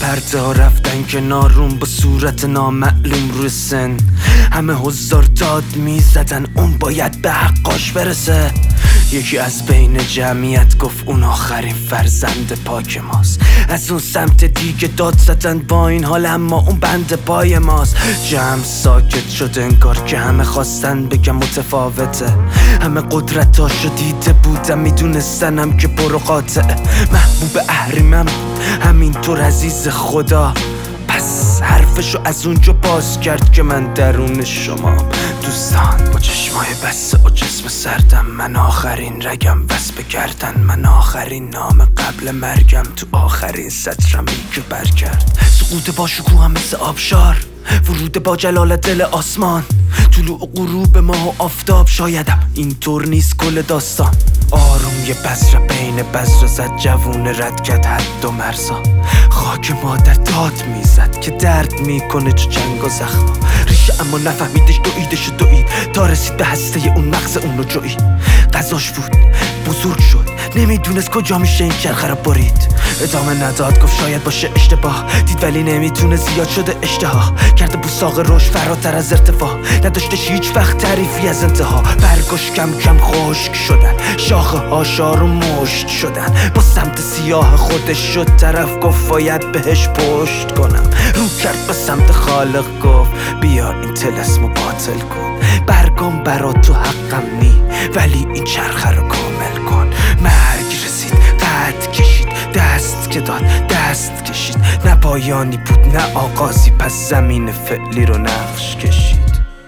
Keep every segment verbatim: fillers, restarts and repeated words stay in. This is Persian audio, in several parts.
پرده ها رفتن کنارون با صورت نامعلوم روی سن. همه هزار داد میزدن اون باید به حقاش برسه. یکی از بین جمعیت گفت اون آخرین فرزند پاک ماست. از اون سمت دیگه داد زدن با این حال اما اون بند پای ماست. جمع ساکت شد انگار که همه خواستن بگم متفاوته. همه قدرتاشو دیده بودم میدونستنم که برو قاطعه. محبوب اهریمم همینطور عزیز خدا. پس حرفشو از اونجا باز کرد که من درون شما. دوستان با چشمای بسته و جسم سردم، من آخرین رگم وصف کردن. من آخرین نام قبل مرگم تو آخرین سطرمی که بر کرد. سقوط با شکوهم مثل آبشار، ورود با جلال دل آسمان. طلوع و غروب ماه و آفتاب، شایدم اینطور نیست کل داستان. آروم یه بذر بین بذر زد، جوون رد کرد حد و مرزا. خاک مادر داد میزد که درد میکنه چو جنگ و زخما. ریشه اما نفهمیدش دویدش و دوید تا رسید به هسته اون مغز اونو جوید. غذاش بود بزرگ شد نمیدونست کجا میشه این چرخه رو برید. ادامه نداد گفت شاید باشه اشتباه، دید ولی نمیتونه زیاد شده اشتها. کرده بوساق روش فراتر از ارتفاع، نداشتش هیچ وقت تعریفی از انتها. برگاش کم کم خشک شدن، شاخه ها شارو مشت شدن. با سمت سیاه خودش شد طرف، گفت باید بهش پشت کنم. رو کرد به سمت خالق گفت بیا این طلسمو باطل کن. برگام برا تو حقم نی ولی این چرخه رو کامل کن. مرگ رسید قد کشید، دست که داد دست کشید. نه پایانی بود نه آغازی، پس زمین فعلی رو نقش کشید.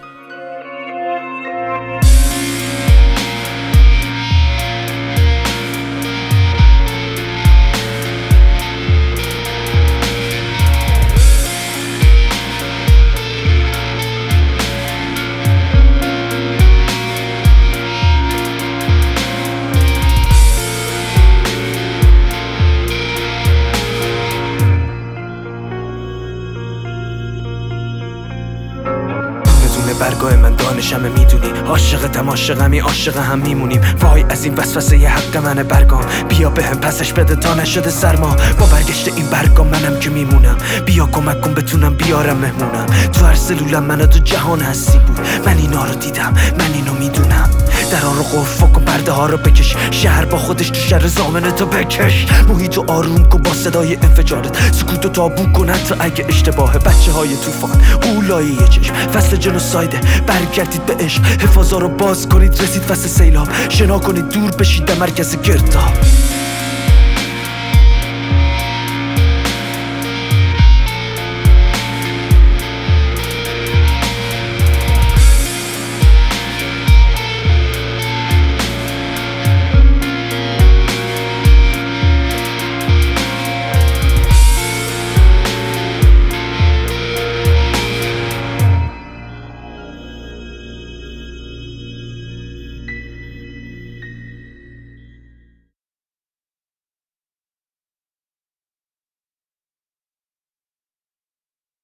برگاه من دانشمه میدونی، عاشقتم عاشقمی عاشق هم میمونیم. وای از این وسوسه یه حق منه برگام، بیا به هم پسش بده تا نشده سرما. با برگشت این برگام منم که میمونم، بیا کمک کن بتونم بیارم مهمونم. تو هر سلولم من تو جهان هستی بود، من اینا رو دیدم من اینو میدونم. درا رو قفل کن پرده ها رو بکش، شهر با خودش تو شهر زامنه تو بکش. محیط و آروم کن با صدای انفجارت، سکوت و تابو کن حتی اگه اشتباهه. بچه های توفان قولای یه چشم، فصل جنوسایده برگردید به عشق. حفاظا رو باز کنید رسید فصل سیلاب، شنا کنید دور بشید در مرکز گرداب.